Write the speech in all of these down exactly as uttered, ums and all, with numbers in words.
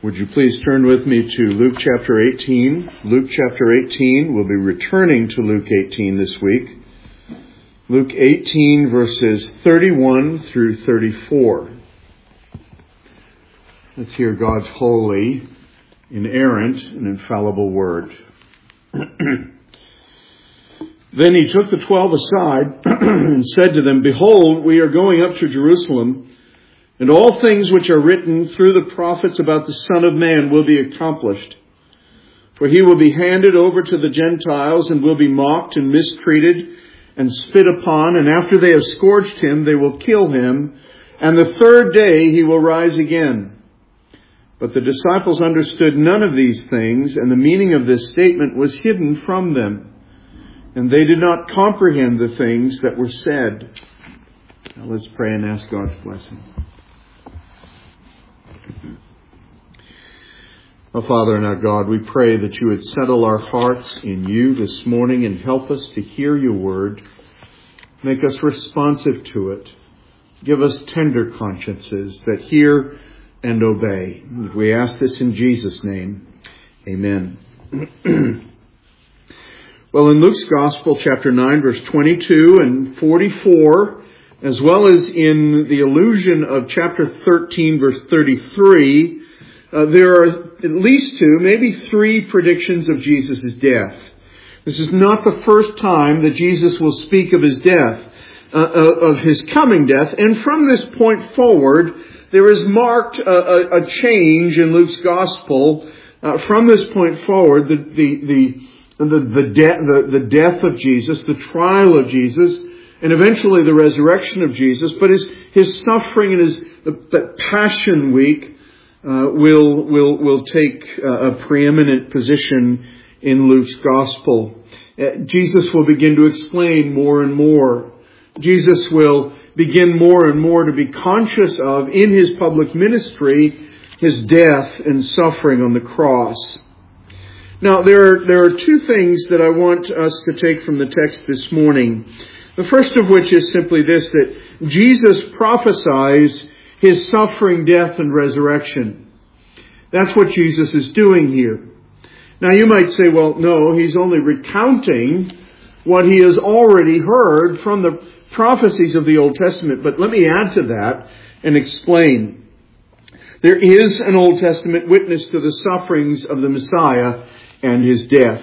Would you please turn with me to Luke chapter eighteen? Luke chapter eighteen. We'll be returning to Luke eighteen this week. Luke eighteen, verses thirty-one through thirty-four. Let's hear God's holy, inerrant, and infallible word. Then he took the twelve aside and said to them, "Behold, we are going up to Jerusalem, and all things which are written through the prophets about the Son of Man will be accomplished. For he will be handed over to the Gentiles and will be mocked and mistreated and spit upon. And after they have scourged him, they will kill him. And the third day he will rise again." But the disciples understood none of these things, and the meaning of this statement was hidden from them. And they did not comprehend the things that were said. Now let's pray and ask God's blessing. Our Father and our God, we pray that you would settle our hearts in you this morning and help us to hear your word. Make us responsive to it. Give us tender consciences that hear and obey. We ask this in Jesus' name. Amen. Well, in Luke's Gospel, chapter nine, verse twenty-two and forty-four, as well as in the allusion of chapter thirteen, verse thirty-three, uh, there are at least two, maybe three predictions of Jesus' death. This is not the first time that Jesus will speak of his death, uh, of his coming death. And from this point forward, there is marked a, a, a change in Luke's Gospel. Uh, from this point forward, the the the the, the, de- the the death of Jesus, the trial of Jesus, and eventually the resurrection of Jesus. But his his suffering and his the, the Passion Week Uh, will will will take uh, a preeminent position in Luke's Gospel. Uh, Jesus will begin to explain more and more. Jesus will begin more and more to be conscious of, in his public ministry, his death and suffering on the cross. Now, there are, there are two things that I want us to take from the text this morning. The first of which is simply this, that Jesus prophesies his suffering, death, and resurrection. That's what Jesus is doing here. Now you might say, well, no, he's only recounting what he has already heard from the prophecies of the Old Testament. But let me add to that and explain. There is an Old Testament witness to the sufferings of the Messiah and his death.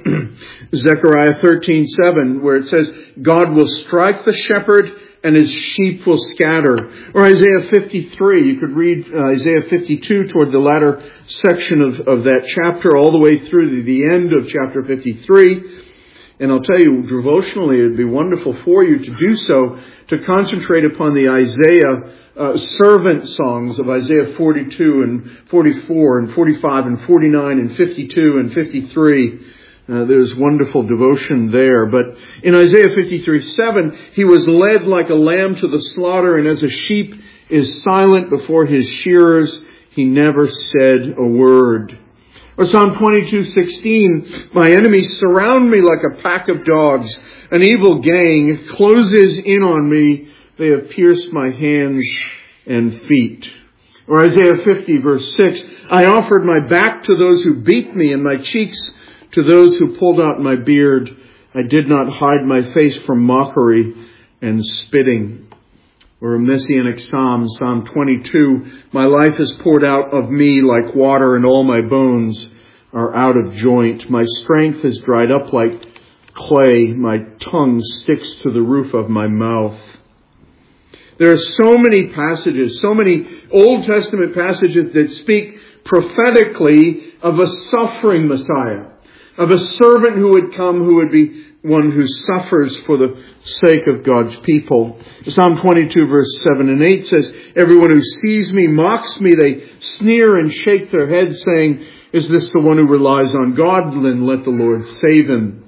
Zechariah thirteen seven, where it says, "God will strike the shepherd and his sheep will scatter." Or Isaiah fifty-three, you could read uh, Isaiah fifty-two toward the latter section of, of that chapter, all the way through to the end of chapter fifty-three. And I'll tell you, devotionally, it would be wonderful for you to do so, to concentrate upon the Isaiah uh, servant songs of Isaiah forty-two and forty-four and forty-five and forty-nine and fifty-two and fifty-three. Uh, there's wonderful devotion there. But in Isaiah fifty-three seven, he was led like a lamb to the slaughter, and as a sheep is silent before his shearers, he never said a word. Or Psalm twenty-two sixteen, "My enemies surround me like a pack of dogs. An evil gang closes in on me. They have pierced my hands and feet." Or Isaiah fifty verse six, "I offered my back to those who beat me, and my cheeks to those who pulled out my beard. I did not hide my face from mockery and spitting." Or a Messianic Psalm, Psalm twenty-two, "My life is poured out of me like water, and all my bones are out of joint. My strength is dried up like clay. My tongue sticks to the roof of my mouth." There are so many passages, so many Old Testament passages that speak prophetically of a suffering Messiah, of a servant who would come, who would be one who suffers for the sake of God's people. Psalm twenty-two verse seven and eight says, "Everyone who sees me mocks me. They sneer and shake their heads, saying, 'Is this the one who relies on God? Then let the Lord save him.'"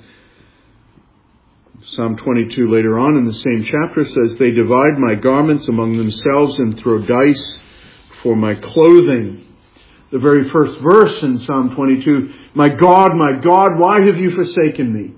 Psalm twenty-two later on in the same chapter says, "They divide my garments among themselves and throw dice for my clothing." The very first verse in Psalm twenty-two, "My God, my God, why have you forsaken me?"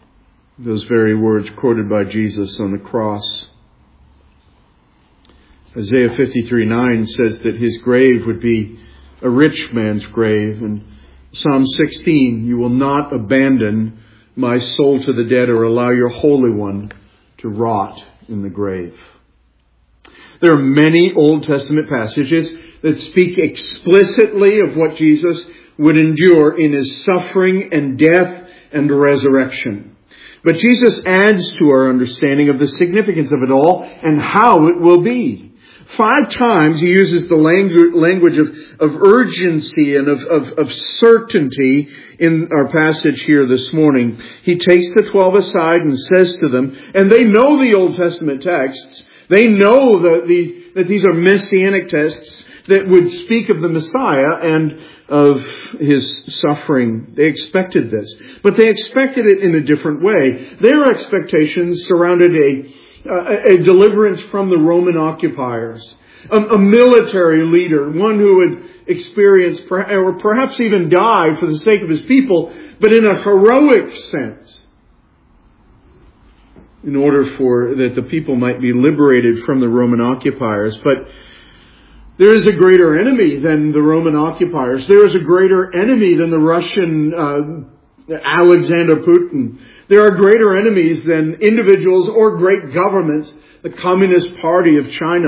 Those very words quoted by Jesus on the cross. Isaiah fifty-three nine says that his grave would be a rich man's grave. And Psalm sixteen, you will not abandon my soul to the dead or allow your Holy One to rot in the grave. There are many Old Testament passages that speak explicitly of what Jesus would endure in his suffering and death and resurrection. But Jesus adds to our understanding of the significance of it all and how it will be. Five times he uses the language of, of urgency and of, of, of certainty in our passage here this morning. He takes the twelve aside and says to them, and they know the Old Testament texts. They know that, the, that these are messianic texts that would speak of the Messiah and of his suffering. They expected this. But they expected it in a different way. Their expectations surrounded a Uh, a deliverance from the Roman occupiers, a, a military leader, one who would experience or perhaps even die for the sake of his people, but in a heroic sense, in order for that the people might be liberated from the Roman occupiers. But there is a greater enemy than the Roman occupiers. There is a greater enemy than the Russian uh, Alexander Putin. There are greater enemies than individuals or great governments, the Communist Party of China.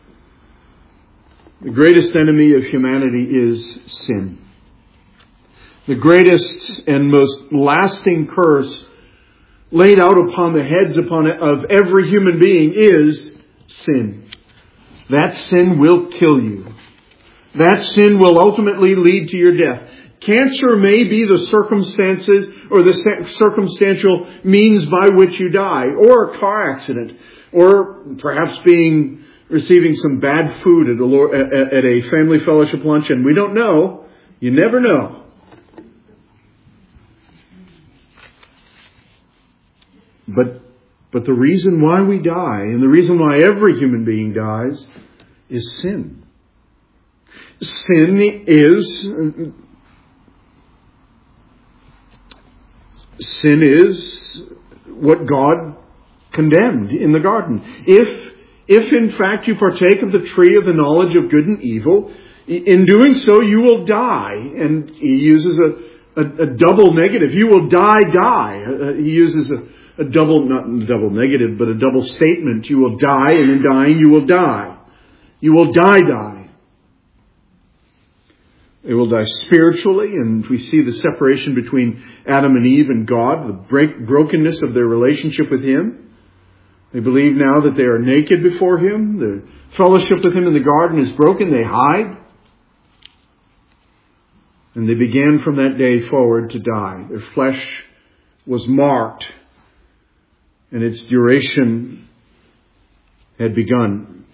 The greatest enemy of humanity is sin. The greatest and most lasting curse laid out upon the heads upon of every human being is sin. That sin will kill you. That sin will ultimately lead to your death. Cancer may be the circumstances or the circumstantial means by which you die, or a car accident, or perhaps being receiving some bad food at a, at a family fellowship luncheon. We don't know. You never know. But but the reason why we die, and the reason why every human being dies, is sin. Sin is Sin is what God condemned in the garden. If, if in fact you partake of the tree of the knowledge of good and evil, in doing so you will die. And he uses a, a, a double negative. You will die, die. Uh, he uses a, a double, not a double negative, but a double statement. You will die, and in dying you will die. You will die, die. They will die spiritually, and we see the separation between Adam and Eve and God, the break, brokenness of their relationship with Him. They believe now that they are naked before Him. The fellowship with Him in the garden is broken. They hide. And they began from that day forward to die. Their flesh was marked, and its duration had begun.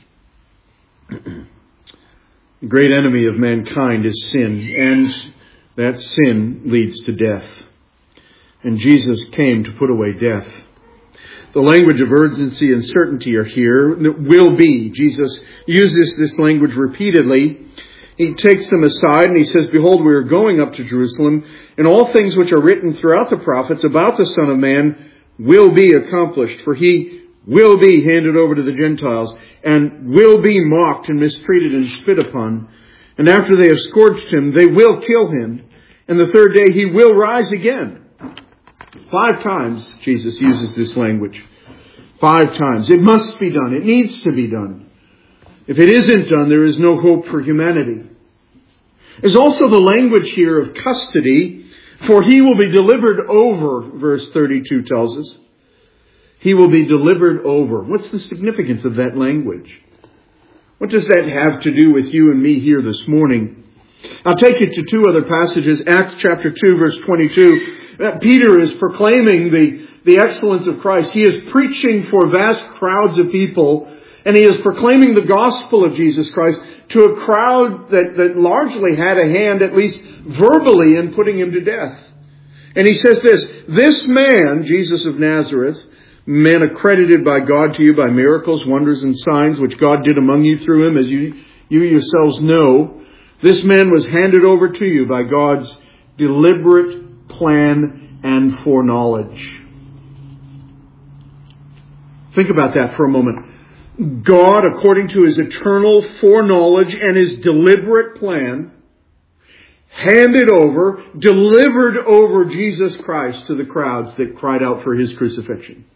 The great enemy of mankind is sin, and that sin leads to death. And Jesus came to put away death. The language of urgency and certainty are here. Will be. Jesus uses this language repeatedly. He takes them aside and he says, "Behold, we are going up to Jerusalem, and all things which are written throughout the prophets about the Son of Man will be accomplished. For he will be handed over to the Gentiles, and will be mocked and mistreated and spit upon. And after they have scourged him, they will kill him. And the third day he will rise again." Five times Jesus uses this language. Five times. It must be done. It needs to be done. If it isn't done, there is no hope for humanity. There's also the language here of custody, for he will be delivered over, verse thirty-two tells us. He will be delivered over. What's the significance of that language? What does that have to do with you and me here this morning? I'll take you to two other passages. Acts chapter two, verse twenty-two. Peter is proclaiming the, the excellence of Christ. He is preaching for vast crowds of people, and he is proclaiming the gospel of Jesus Christ to a crowd that, that largely had a hand, at least verbally, in putting him to death. And he says this, "This man, Jesus of Nazareth, man accredited by God to you by miracles, wonders, and signs, which God did among you through him, as you, you yourselves know. This man was handed over to you by God's deliberate plan and foreknowledge." Think about that for a moment. God, according to His eternal foreknowledge and His deliberate plan, handed over, delivered over Jesus Christ to the crowds that cried out for His crucifixion.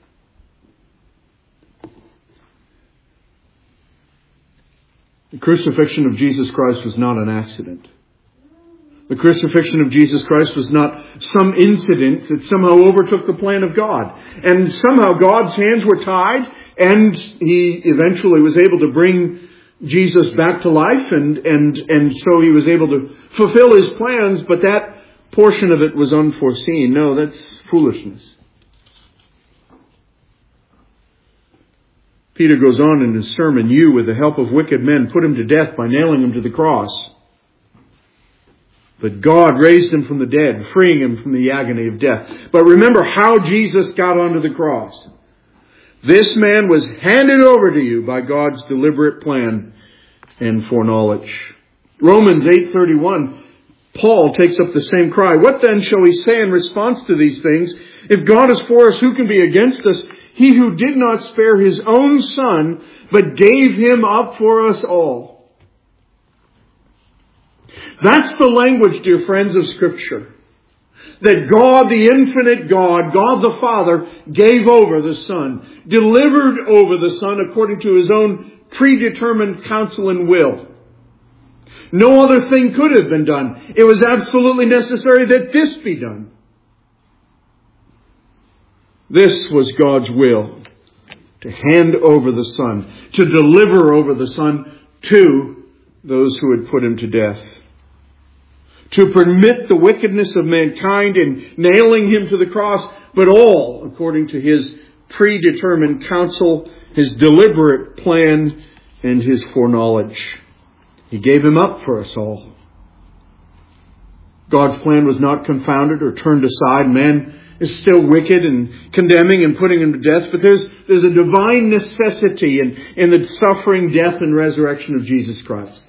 The crucifixion of Jesus Christ was not an accident. The crucifixion of Jesus Christ was not some incident that somehow overtook the plan of God. And somehow God's hands were tied, and He eventually was able to bring Jesus back to life, and, and, and so He was able to fulfill His plans, but that portion of it was unforeseen. No, that's foolishness. Peter goes on in his sermon, "You, with the help of wicked men, put Him to death by nailing Him to the cross. But God raised Him from the dead, freeing Him from the agony of death." But remember how Jesus got onto the cross. This man was handed over to you by God's deliberate plan and foreknowledge. Romans eight thirty-one, Paul takes up the same cry. "What then shall we say in response to these things? If God is for us, who can be against us? He who did not spare His own Son, but gave Him up for us all." That's the language, dear friends, of Scripture. That God, the infinite God, God the Father, gave over the Son, delivered over the Son according to His own predetermined counsel and will. No other thing could have been done. It was absolutely necessary that this be done. This was God's will, to hand over the Son, to deliver over the Son to those who had put Him to death. To permit the wickedness of mankind in nailing Him to the cross, but all according to His predetermined counsel, His deliberate plan, and His foreknowledge. He gave Him up for us all. God's plan was not confounded or turned aside. Man is still wicked and condemning and putting Him to death, but there's, there's a divine necessity in, in the suffering, death, and resurrection of Jesus Christ.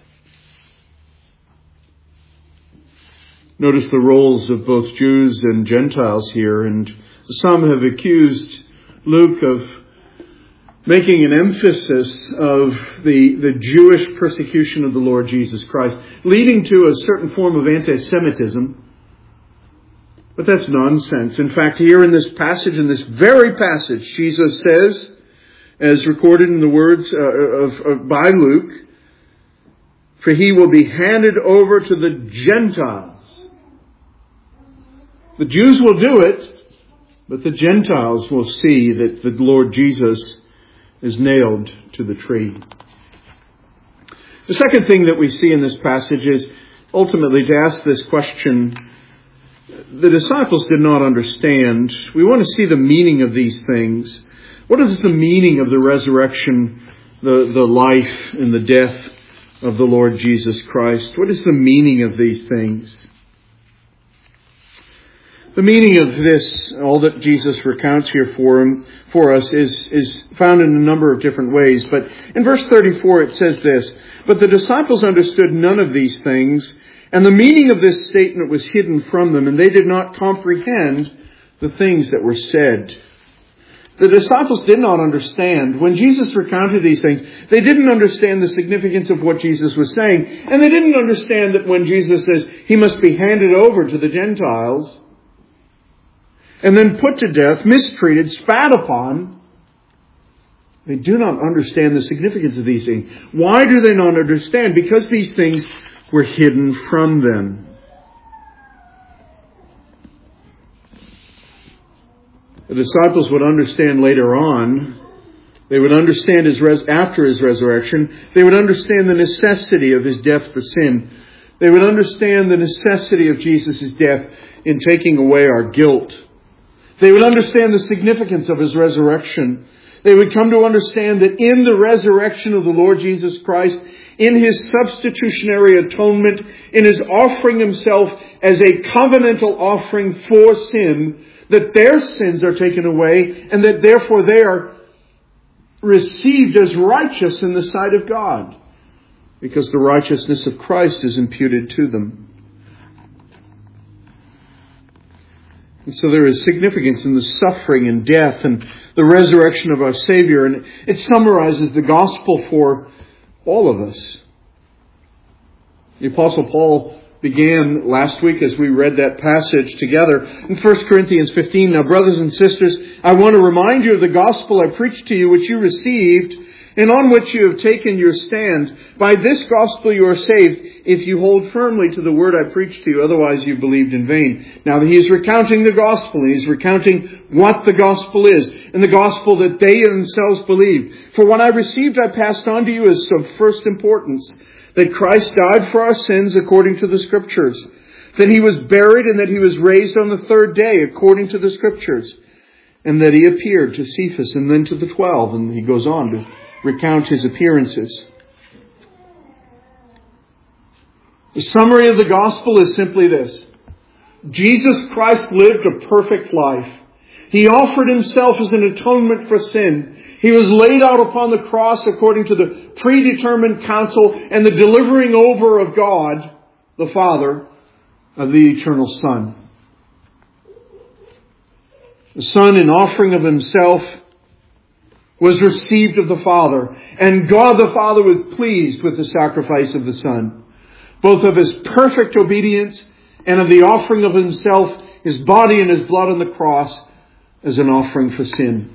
Notice the roles of both Jews and Gentiles here, and some have accused Luke of making an emphasis of the, the Jewish persecution of the Lord Jesus Christ, leading to a certain form of anti-Semitism. But that's nonsense. In fact, here in this passage, in this very passage, Jesus says, as recorded in the words uh, of, of by Luke, "For He will be handed over to the Gentiles." The Jews will do it, but the Gentiles will see that the Lord Jesus is nailed to the tree. The second thing that we see in this passage is ultimately to ask this question. The disciples did not understand. We want to see the meaning of these things. What is the meaning of the resurrection, the, the life and the death of the Lord Jesus Christ? What is the meaning of these things? The meaning of this, all that Jesus recounts here for him, for us, is, is found in a number of different ways. But in verse thirty-four it says this, "But the disciples understood none of these things, and the meaning of this statement was hidden from them, and they did not comprehend the things that were said." The disciples did not understand. When Jesus recounted these things, they didn't understand the significance of what Jesus was saying. And they didn't understand that when Jesus says He must be handed over to the Gentiles, and then put to death, mistreated, spat upon, they do not understand the significance of these things. Why do they not understand? Because these things were hidden from them. The disciples would understand later on. They would understand his res- after His resurrection. They would understand the necessity of His death for sin. They would understand the necessity of Jesus' death in taking away our guilt. They would understand the significance of His resurrection. They would come to understand that in the resurrection of the Lord Jesus Christ, in His substitutionary atonement, in His offering Himself as a covenantal offering for sin, that their sins are taken away and that therefore they are received as righteous in the sight of God, because the righteousness of Christ is imputed to them. And so there is significance in the suffering and death and the resurrection of our Savior. And it summarizes the gospel for all of us. The Apostle Paul began last week as we read that passage together in First Corinthians fifteen. Now, brothers and sisters, I want to remind you of the gospel I preached to you, which you received, and on which you have taken your stand. By this gospel you are saved, if you hold firmly to the word I preached to you. Otherwise you believed in vain. Now he is recounting the gospel, and he's recounting what the gospel is, and the gospel that they themselves believed. For what I received I passed on to you as of first importance, that Christ died for our sins according to the Scriptures, that he was buried, and that he was raised on the third day according to the Scriptures, and that he appeared to Cephas and then to the twelve. And he goes on to recount his appearances. The summary of the gospel is simply this: Jesus Christ lived a perfect life. He offered himself as an atonement for sin. He was laid out upon the cross according to the predetermined counsel and the delivering over of God, the Father, of the eternal Son. The Son, in offering of himself, was received of the Father. And God the Father was pleased with the sacrifice of the Son, both of his perfect obedience and of the offering of himself, his body and his blood on the cross, as an offering for sin.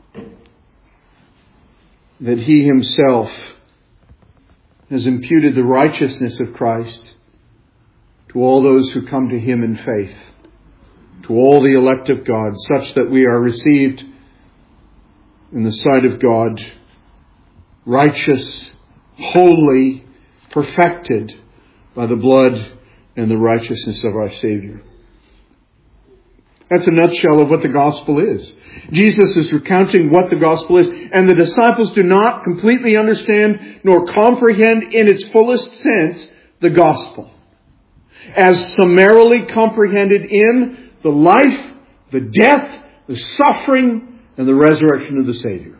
That he himself has imputed the righteousness of Christ to all those who come to him in faith, to all the elect of God, such that we are received in the sight of God, righteous, holy, perfected by the blood and the righteousness of our Savior. That's a nutshell of what the gospel is. Jesus is recounting what the gospel is, and the disciples do not completely understand nor comprehend in its fullest sense the gospel, as summarily comprehended in the life, the death, the suffering, and the resurrection of the Savior.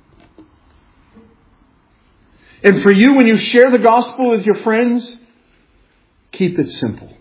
And for you, when you share the gospel with your friends, keep it simple.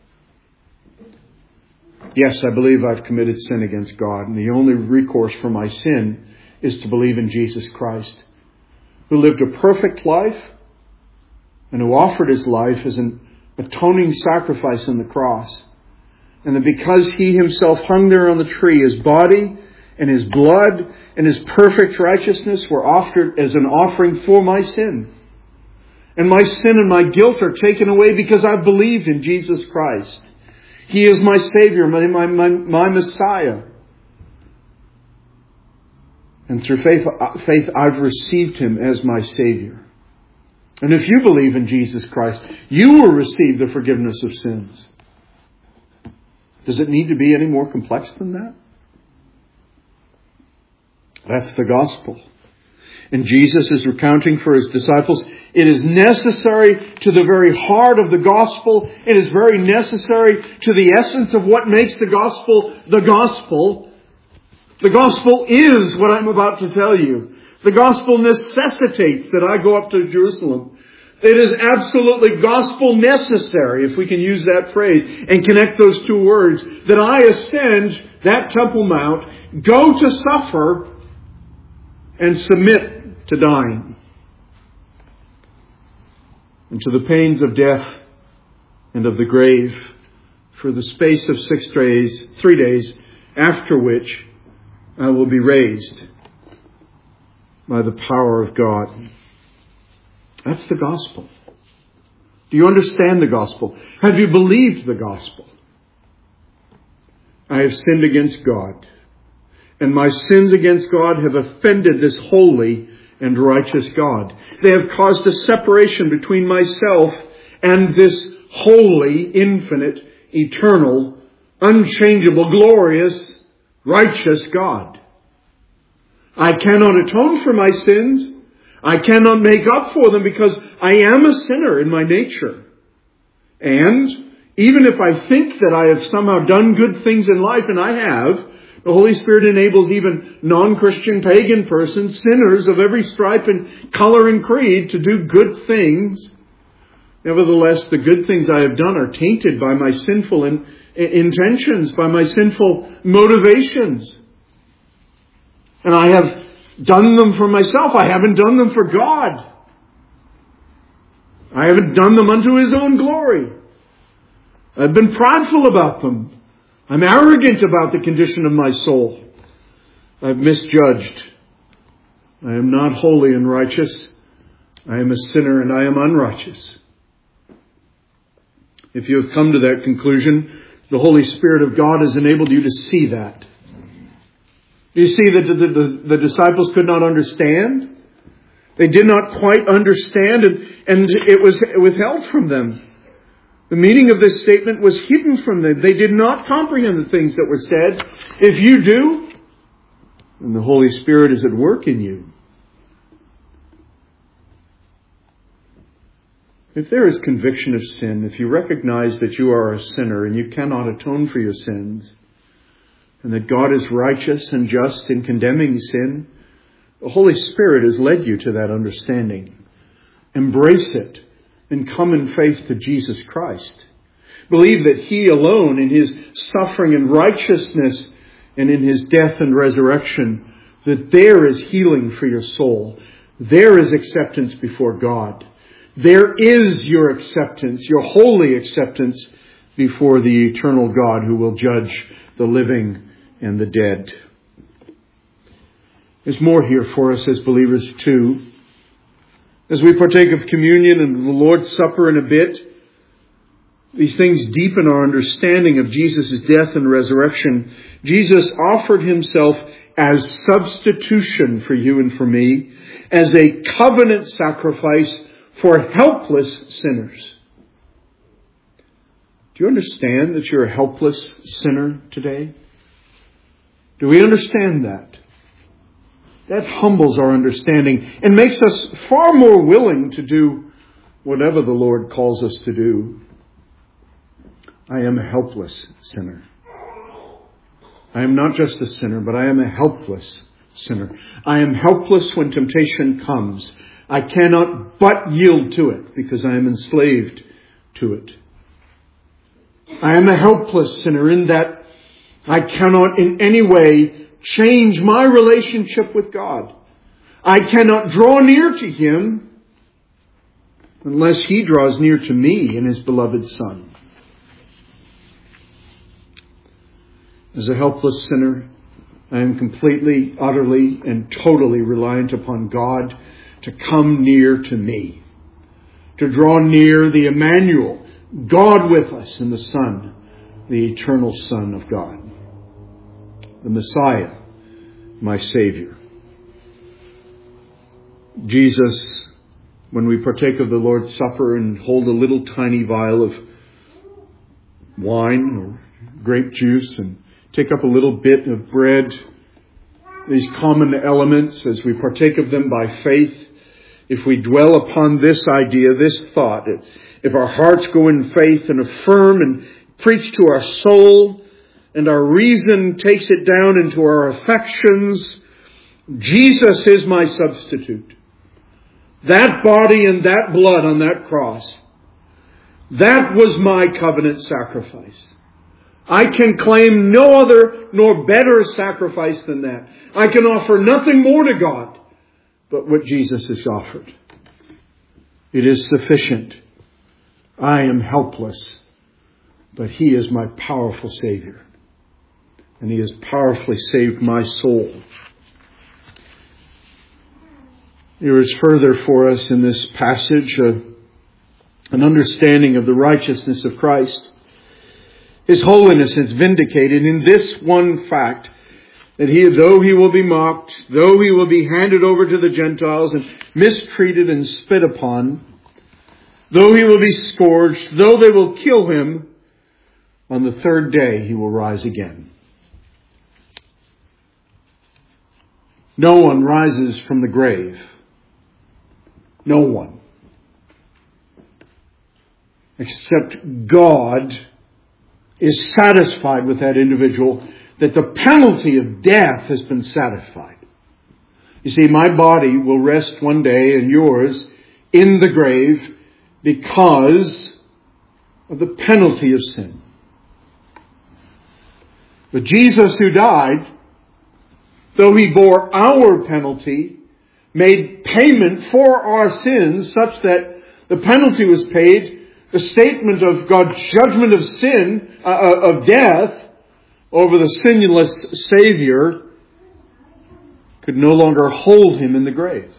Yes, I believe I've committed sin against God, and the only recourse for my sin is to believe in Jesus Christ, who lived a perfect life and who offered his life as an atoning sacrifice on the cross. And that because he himself hung there on the tree, his body and his blood and his perfect righteousness were offered as an offering for my sin. And my sin and my guilt are taken away because I've believed in Jesus Christ. He is my Savior, my, my, my, my Messiah. And through faith, faith, I've received him as my Savior. And if you believe in Jesus Christ, you will receive the forgiveness of sins. Does it need to be any more complex than that? That's the gospel. And Jesus is recounting for his disciples, it is necessary to the very heart of the gospel. It is very necessary to the essence of what makes the gospel the gospel. The gospel is what I'm about to tell you. The gospel necessitates that I go up to Jerusalem. It is absolutely gospel necessary, if we can use that phrase and connect those two words, that I ascend that Temple Mount, go to suffer, and submit to dying, and to the pains of death and of the grave for the space of six days, three days, after which I will be raised by the power of God. That's the gospel. Do you understand the gospel? Have you believed the gospel? I have sinned against God, and my sins against God have offended this holy and righteous God. They have caused a separation between myself and this holy, infinite, eternal, unchangeable, glorious, righteous God. I cannot atone for my sins. I cannot make up for them because I am a sinner in my nature. And even if I think that I have somehow done good things in life, and I have, the Holy Spirit enables even non-Christian pagan persons, sinners of every stripe and color and creed, to do good things. Nevertheless, the good things I have done are tainted by my sinful in, intentions, by my sinful motivations. And I have done them for myself. I haven't done them for God. I haven't done them unto His own glory. I've been prideful about them. I'm arrogant about the condition of my soul. I've misjudged. I am not holy and righteous. I am a sinner and I am unrighteous. If you have come to that conclusion, the Holy Spirit of God has enabled you to see that. You see that the, the, the disciples could not understand. They did not quite understand, and, and it was withheld from them. The meaning of this statement was hidden from them. They did not comprehend the things that were said. If you do, then the Holy Spirit is at work in you. If there is conviction of sin, if you recognize that you are a sinner and you cannot atone for your sins, and that God is righteous and just in condemning sin, the Holy Spirit has led you to that understanding. Embrace it and come in faith to Jesus Christ. Believe that He alone, in His suffering and righteousness and in His death and resurrection, that there is healing for your soul. There is acceptance before God. There is your acceptance, your holy acceptance before the eternal God who will judge the living and the dead. There's more here for us as believers too. As we partake of communion and the Lord's Supper in a bit, these things deepen our understanding of Jesus' death and resurrection. Jesus offered Himself as substitution for you and for me, as a covenant sacrifice for helpless sinners. Do you understand that you're a helpless sinner today? Do we understand that? That humbles our understanding and makes us far more willing to do whatever the Lord calls us to do. I am a helpless sinner. I am not just a sinner, but I am a helpless sinner. I am helpless when temptation comes. I cannot but yield to it because I am enslaved to it. I am a helpless sinner in that I cannot in any way change my relationship with God. I cannot draw near to Him unless He draws near to me in His beloved Son. As a helpless sinner, I am completely, utterly, and totally reliant upon God to come near to me, to draw near the Emmanuel, God with us in the Son, the eternal Son of God, the Messiah, my Savior. Jesus, when we partake of the Lord's Supper and hold a little tiny vial of wine or grape juice and take up a little bit of bread, these common elements, as we partake of them by faith, if we dwell upon this idea, this thought, if our hearts go in faith and affirm and preach to our soul, and our reason takes it down into our affections, Jesus is my substitute. That body and that blood on that cross, that was my covenant sacrifice. I can claim no other nor better sacrifice than that. I can offer nothing more to God but what Jesus has offered. It is sufficient. I am helpless, but He is my powerful Savior. And He has powerfully saved my soul. There is further for us in this passage uh, an understanding of the righteousness of Christ. His holiness is vindicated in this one fact, that He, though He will be mocked, though He will be handed over to the Gentiles and mistreated and spit upon, though He will be scourged, though they will kill Him, on the third day He will rise again. No one rises from the grave. No one. Except God is satisfied with that individual, that the penalty of death has been satisfied. You see, my body will rest one day, and yours, in the grave, because of the penalty of sin. But Jesus, who died, though He bore our penalty, made payment for our sins such that the penalty was paid. The statement of God's judgment of sin, uh, of death, over the sinless Savior could no longer hold Him in the grave.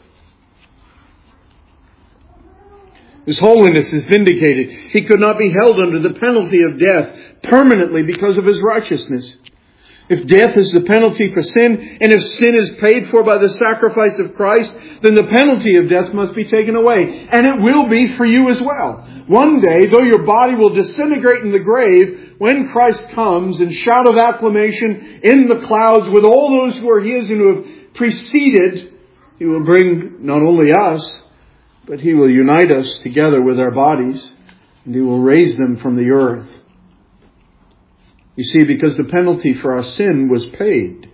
His holiness is vindicated. He could not be held under the penalty of death permanently because of His righteousness. If death is the penalty for sin, and if sin is paid for by the sacrifice of Christ, then the penalty of death must be taken away. And it will be for you as well. One day, though your body will disintegrate in the grave, when Christ comes in shout of acclamation in the clouds with all those who are His and who have preceded, He will bring not only us, but He will unite us together with our bodies, and He will raise them from the earth. You see, because the penalty for our sin was paid.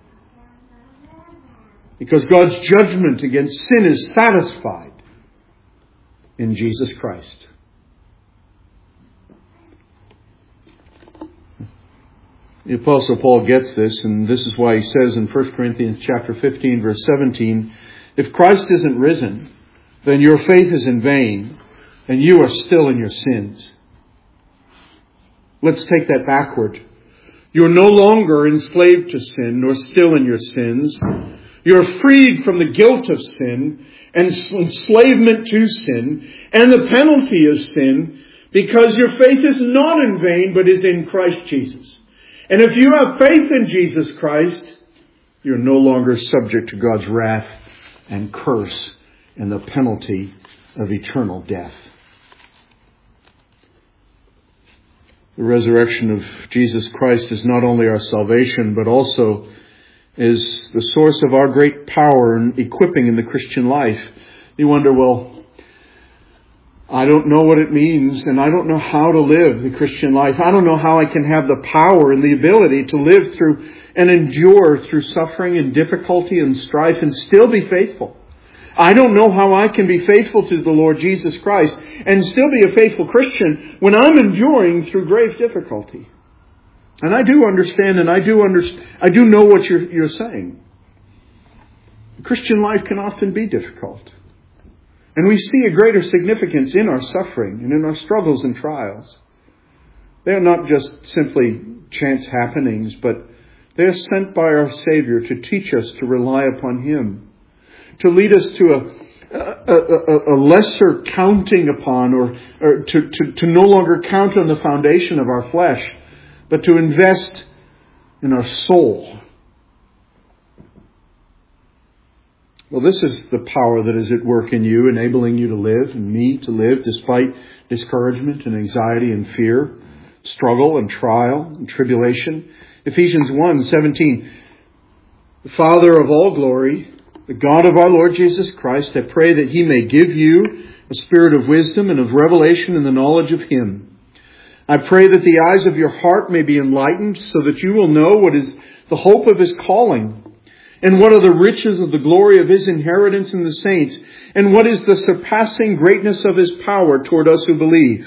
Because God's judgment against sin is satisfied in Jesus Christ. The Apostle Paul gets this, and this is why he says in First Corinthians chapter fifteen, verse seventeen, if Christ isn't risen, then your faith is in vain, and you are still in your sins. Let's take that backward. You're no longer enslaved to sin, nor still in your sins. You're freed from the guilt of sin and enslavement to sin and the penalty of sin, because your faith is not in vain, but is in Christ Jesus. And if you have faith in Jesus Christ, you're no longer subject to God's wrath and curse and the penalty of eternal death. The resurrection of Jesus Christ is not only our salvation, but also is the source of our great power and equipping in the Christian life. You wonder, well, I don't know what it means, and I don't know how to live the Christian life. I don't know how I can have the power and the ability to live through and endure through suffering and difficulty and strife and still be faithful. I don't know how I can be faithful to the Lord Jesus Christ and still be a faithful Christian when I'm enduring through grave difficulty. And I do understand, and I do understand, I do know what you're, you're saying. The Christian life can often be difficult. And we see a greater significance in our suffering and in our struggles and trials. They are not just simply chance happenings, but they are sent by our Savior to teach us to rely upon Him, to lead us to a, a, a, a lesser counting upon, or, or to, to, to no longer count on the foundation of our flesh, but to invest in our soul. Well, this is the power that is at work in you, enabling you to live, and me to live, despite discouragement and anxiety and fear, struggle and trial and tribulation. Ephesians one seventeen, the Father of all glory, the God of our Lord Jesus Christ, I pray that He may give you a spirit of wisdom and of revelation in the knowledge of Him. I pray that the eyes of your heart may be enlightened, so that you will know what is the hope of His calling, and what are the riches of the glory of His inheritance in the saints, and what is the surpassing greatness of His power toward us who believe.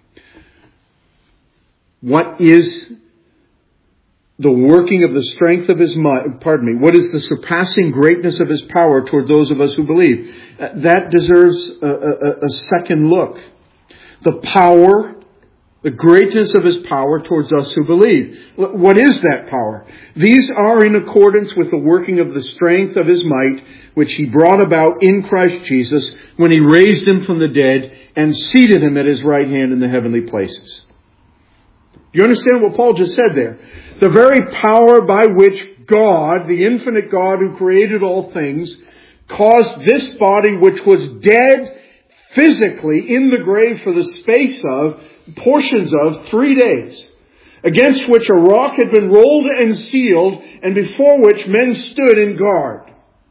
What is the working of the strength of His might, pardon me, what is the surpassing greatness of His power toward those of us who believe? That deserves a, a, a second look. The power, the greatness of His power towards us who believe. What is that power? These are in accordance with the working of the strength of His might, which He brought about in Christ Jesus when He raised Him from the dead and seated Him at His right hand in the heavenly places. Do you understand what Paul just said there? The very power by which God, the infinite God who created all things, caused this body, which was dead physically in the grave for the space of, portions of, three days, against which a rock had been rolled and sealed, and before which men stood in guard.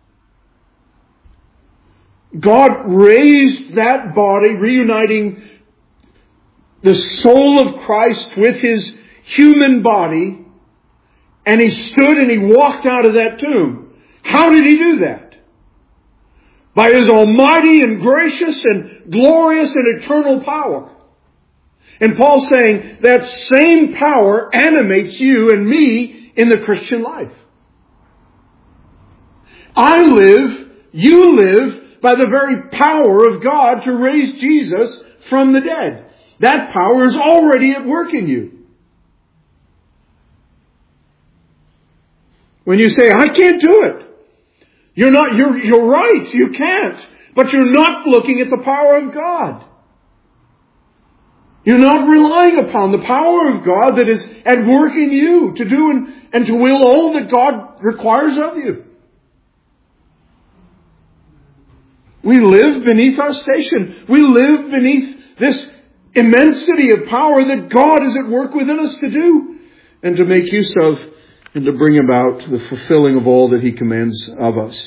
God raised that body, reuniting the soul of Christ with His human body, and He stood and He walked out of that tomb. How did He do that? by His almighty and gracious and glorious and eternal power. And Paul's saying that same power animates you and me in the Christian life. I live, you live, by the very power of God to raise Jesus from the dead. That power is already at work in you. When you say, I can't do it. You're not, you're, you're right, you can't. But you're not looking at the power of God. You're not relying upon the power of God that is at work in you to do and, and to will all that God requires of you. We live beneath our station. We live beneath this immensity of power that God is at work within us to do and to make use of and to bring about the fulfilling of all that He commands of us.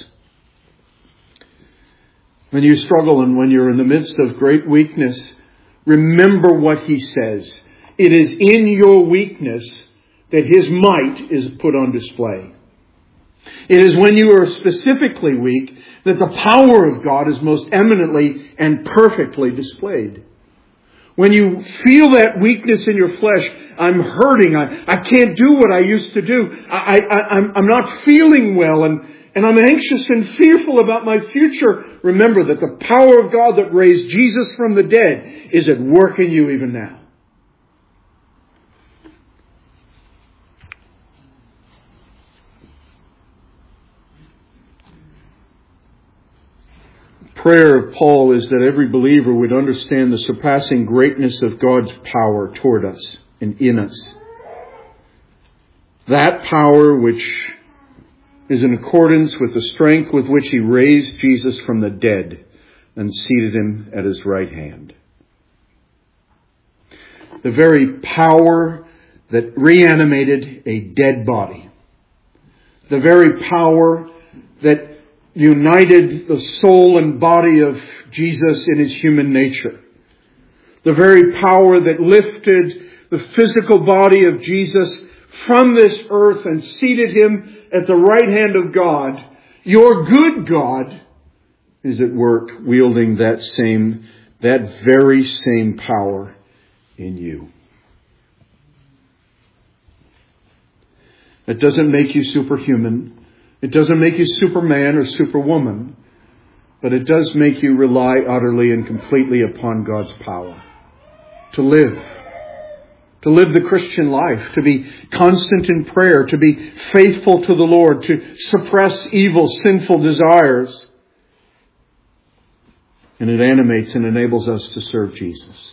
When you struggle and when you're in the midst of great weakness, remember what He says. It is in your weakness that His might is put on display. It is when you are specifically weak that the power of God is most eminently and perfectly displayed. When you feel that weakness in your flesh, I'm hurting, I, I can't do what I used to do, I, I, I'm, I'm not feeling well, and, and I'm anxious and fearful about my future, remember that the power of God that raised Jesus from the dead is at work in you even now. Prayer of Paul is that every believer would understand the surpassing greatness of God's power toward us and in us. That power which is in accordance with the strength with which He raised Jesus from the dead and seated Him at His right hand. The very power that reanimated a dead body. The very power that united the soul and body of Jesus in His human nature. The very power that lifted the physical body of Jesus from this earth and seated Him at the right hand of God. Your good God is at work wielding that same, that very same power in you. It doesn't make you superhuman. It doesn't make you Superman or Superwoman, but it does make you rely utterly and completely upon God's power to live, to live the Christian life, to be constant in prayer, to be faithful to the Lord, to suppress evil, sinful desires. And it animates and enables us to serve Jesus.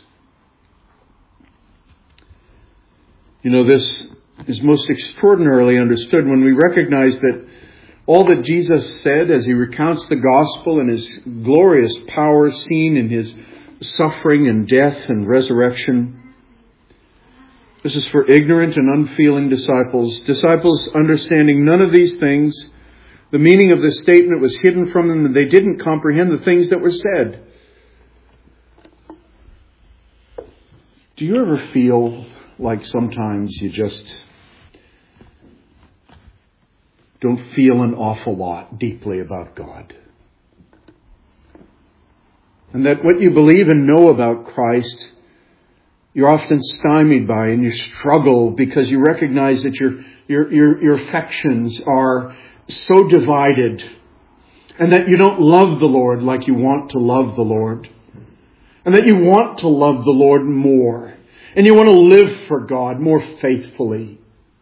You know, this is most extraordinarily understood when we recognize that all that Jesus said as He recounts the gospel and His glorious power seen in His suffering and death and resurrection. This is for ignorant and unfeeling disciples. Disciples understanding none of these things. The meaning of this statement was hidden from them and they didn't comprehend the things that were said. Do you ever feel like sometimes you just don't feel an awful lot deeply about God? And that what you believe and know about Christ, you're often stymied by and you struggle because you recognize that your, your, your, your affections are so divided and that you don't love the Lord like you want to love the Lord. And that you want to love the Lord more. And you want to live for God more faithfully.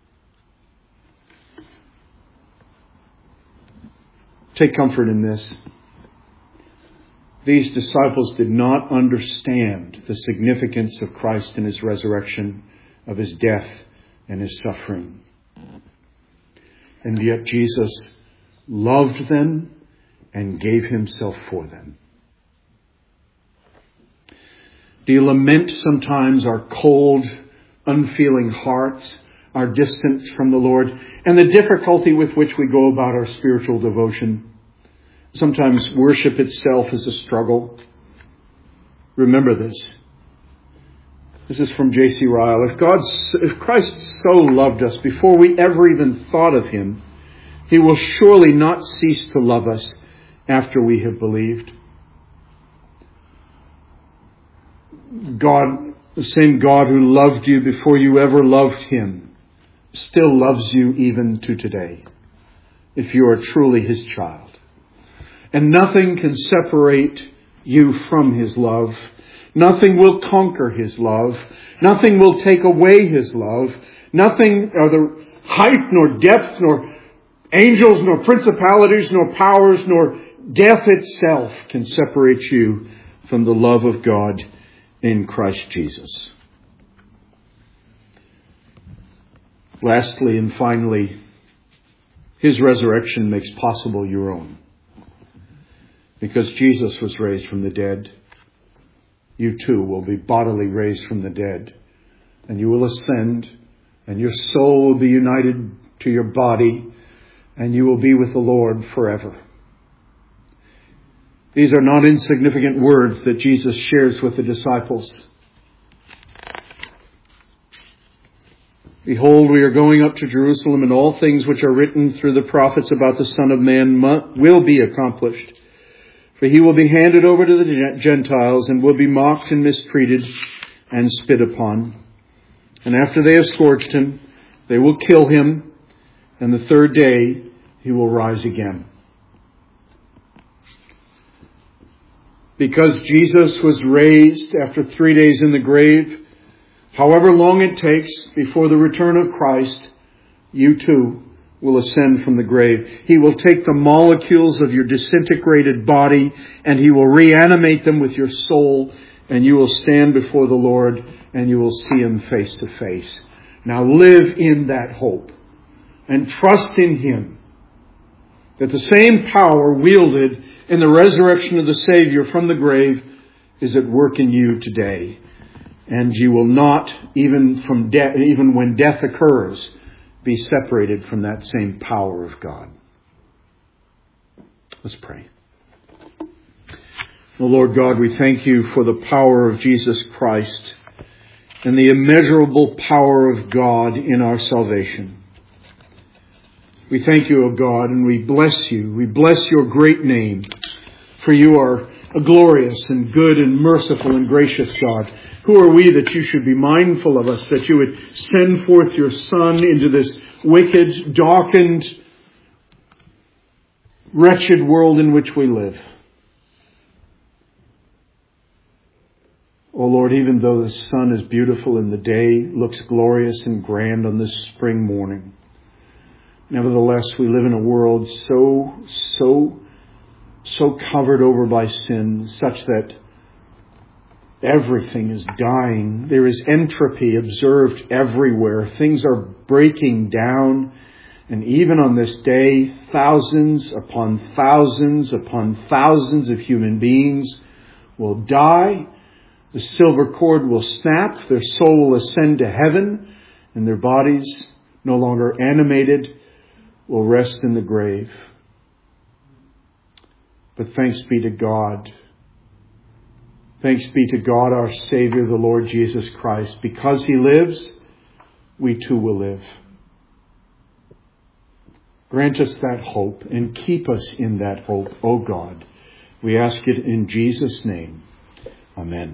Take comfort in this. These disciples did not understand the significance of Christ and His resurrection, of His death and His suffering. And yet Jesus loved them and gave Himself for them. Do you lament sometimes our cold, unfeeling hearts, our distance from the Lord, and the difficulty with which we go about our spiritual devotion? Sometimes worship itself is a struggle. Remember this. This is from J C Ryle. If God, if Christ so loved us before we ever even thought of Him, He will surely not cease to love us after we have believed. God, the same God who loved you before you ever loved Him, still loves you even to today, if you are truly His child. And nothing can separate you from His love. Nothing will conquer His love. Nothing will take away His love. Nothing, neither height, nor depth, nor angels, nor principalities, nor powers, nor death itself can separate you from the love of God in Christ Jesus. Lastly and finally, His resurrection makes possible your own. Because Jesus was raised from the dead, you too will be bodily raised from the dead. And you will ascend, and your soul will be united to your body, and you will be with the Lord forever. These are not insignificant words that Jesus shares with the disciples. Behold, we are going up to Jerusalem, and all things which are written through the prophets about the Son of Man will be accomplished. For He will be handed over to the Gentiles, and will be mocked and mistreated and spit upon. And after they have scourged Him, they will kill Him, and the third day He will rise again. Because Jesus was raised after three days in the grave, however long it takes before the return of Christ, you too will ascend from the grave. He will take the molecules of your disintegrated body and He will reanimate them with your soul, and you will stand before the Lord and you will see Him face to face. Now live in that hope and trust in Him that the same power wielded in the resurrection of the Savior from the grave is at work in you today. And you will not, even from death, even when death occurs, be separated from that same power of God. Let's pray. Oh Lord God, we thank You for the power of Jesus Christ and the immeasurable power of God in our salvation. We thank You, O God, and we bless You. We bless Your great name, for You are a glorious and good and merciful and gracious God. Who are we that You should be mindful of us, that You would send forth Your Son into this wicked, darkened, wretched world in which we live? Oh Lord, even though the sun is beautiful and the day looks glorious and grand on this spring morning, nevertheless we live in a world so, so, so covered over by sin, such that everything is dying. There is entropy observed everywhere. Things are breaking down. And even on this day, thousands upon thousands upon thousands of human beings will die. The silver cord will snap. Their soul will ascend to heaven. And their bodies, no longer animated, will rest in the grave. But thanks be to God. Thanks be to God, our Savior, the Lord Jesus Christ. Because He lives, we too will live. Grant us that hope and keep us in that hope, O God. We ask it in Jesus' name. Amen.